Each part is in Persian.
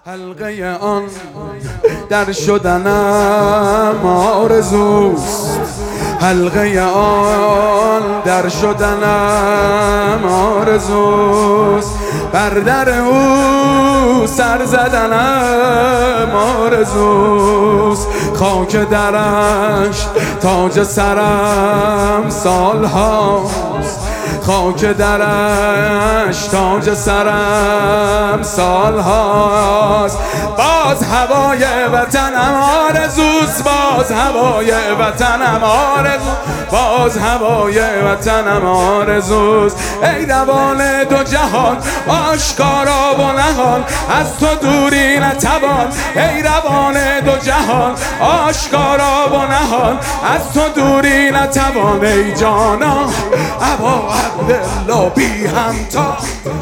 حلقه آن در شدنم آرزوست، حلقه آن در شدنم آرزوست، بر در او سر زدنم آرزوست، خاک درش تاج سرم سالهاست، خاک درش تاج سرم سالهاست. باز هوای وطنم آرزوست، باز هوای وطنم آرزوست، باز هوای وطنم آرزوست. ای روان دو جهان آشکارا و نهان، از تو دوری نتوان. ای روان دو جهان آشکارا و نهان، از تو دوری نتوان. ای جانا ابا عبدالله بی همتا،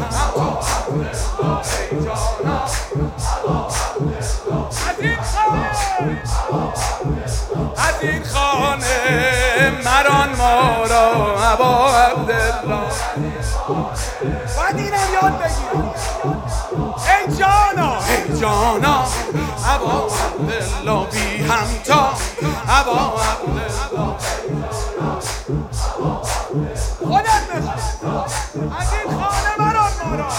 از این خانه مران ما را ابا عبدالله. باید اینم یاد بگیرم. ای جانا ای جانا ابا عبدالله بی همتا، ابا عبدالله خودت بخواد از این خانه مران ما را،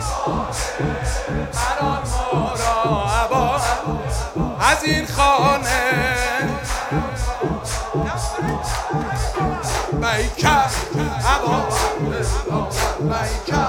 مران ما را ابا، از این خانه بیکه ابا بیکه.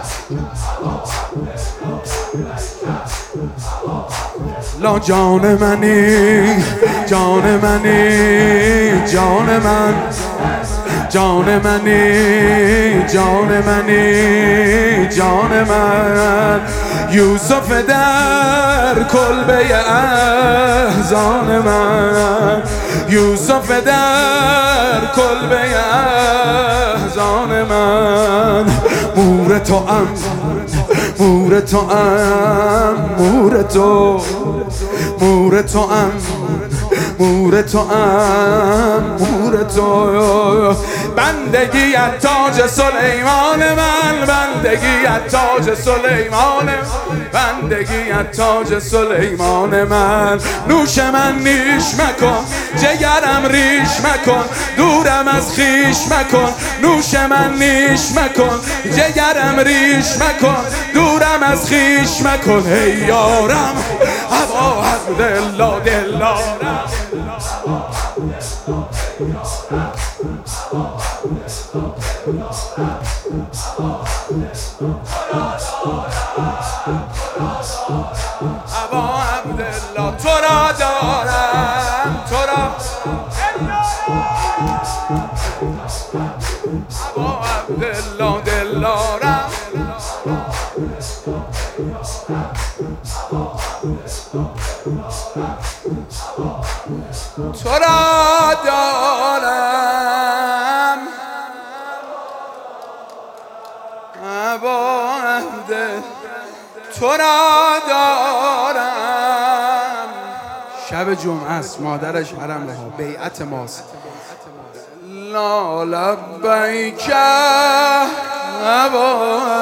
لا جان منی، جان منی، جان من، جان منی، جان منی، جان من. یوسف در کلبه احزان من، یوسف در کلبه احزان من. مور تو ام، مور تو ام، مور تو، مور تو ام، مور تو ام، مور تو. بندگی تاج سلیمان من، بندگی تاج سلیمان، بندگی تاج سلیمان من. نوش من نیش مکن، جگرم ریش مکن، دورم از خیش مکن. نوش من نیش مکن، جگرم ریش مکن، دورم از خیش مکن. ای یارم ابا عبدالله دلارم، ابا عبدالله تو را دارم، تو را ابا عبدالله دلارم. تو را دارم ابا عبدالله، تو را دارم. شب جمعه است، مادرش حرم ها بیعت ماست. لا لبیک ابا